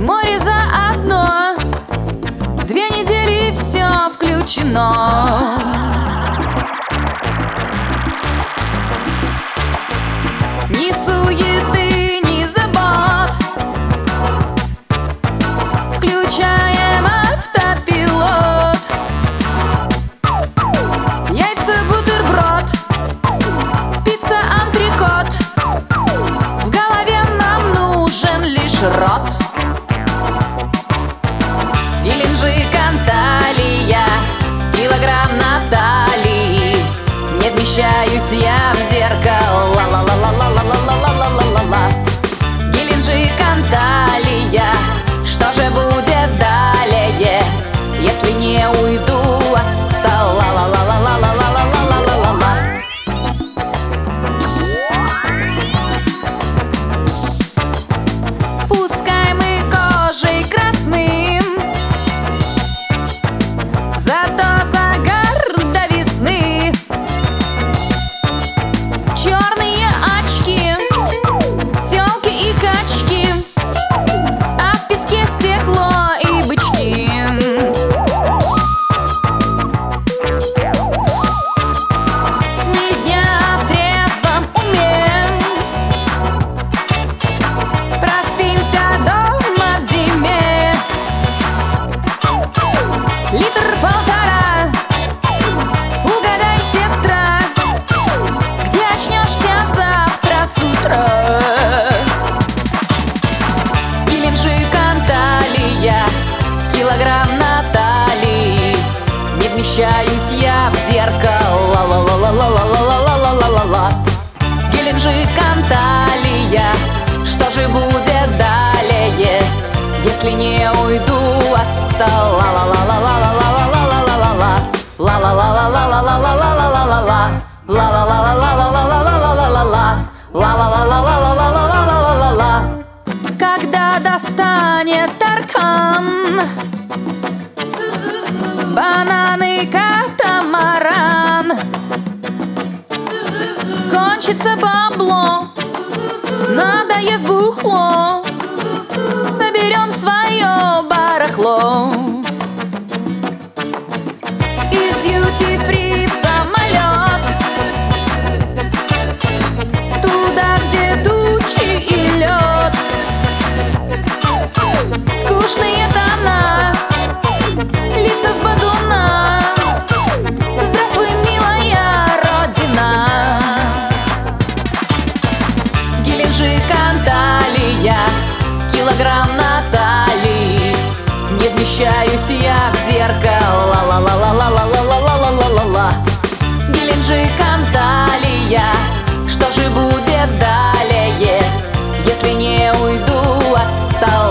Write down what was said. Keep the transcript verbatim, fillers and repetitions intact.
море заодно, две недели все включено. Ни суеты, ни забот, включаем автопилот. Яйца, бутерброд, пицца, антрикот. В голове нам нужен лишь рот. Геленджик, Анталия, килограмм на талии. Не вмещаюсь я в зеркало. Ла-ла-ла-ла-ла-ла-ла-ла-ла-ла-ла. Геленджик, Анталия, что же будет далее, если не уйду от стола? Ла-ла-ла-ла-ла-ла-ла-ла-ла-ла-ла. Пускай мы кожей красным, зато загар до весны. Черные очки, тёлки и качки, а в песке стекло и бычки. Ни дня в трезвом уме, проспимся дома в зиме. Литр-полтора, угадай, сестра, где очнешься завтра с утра. Геленджик, Анталия, килограмм на талии. Не вмещаюсь я в зеркало. Ла-ла-ла-ла-ла-ла-ла-ла-ла-ла-ла. Геленджик, Анталия, что же будет далее, если не уйду от стола? Ла-ла-ла-ла-ла-ла-ла-ла-ла-ла-ла. Ла-ла-ла-ла-ла-ла-ла-ла-ла-ла-ла. Ла-ла-ла-ла-ла-ла-ла-ла-ла-ла-ла. Ла-ла-ла-ла-ла-ла-ла-ла-ла-ла. Когда достанет Таркан бананы, катамаран, кончится бабло, надоест бухло, соберем свое барахло. Из дьюти-фри в самолет, туда, где тучи и лед. Скучные тона, лица с бадуна. Здравствуй, милая родина. Геленджик, Анталия, килограмм на талии. Не вмещаюсь я в зеркало. Ла-ла-ла-ла-ла-ла-ла-ла-ла-ла-ла. Геленджик, Анталия, что же будет далее, если не уйду от стола?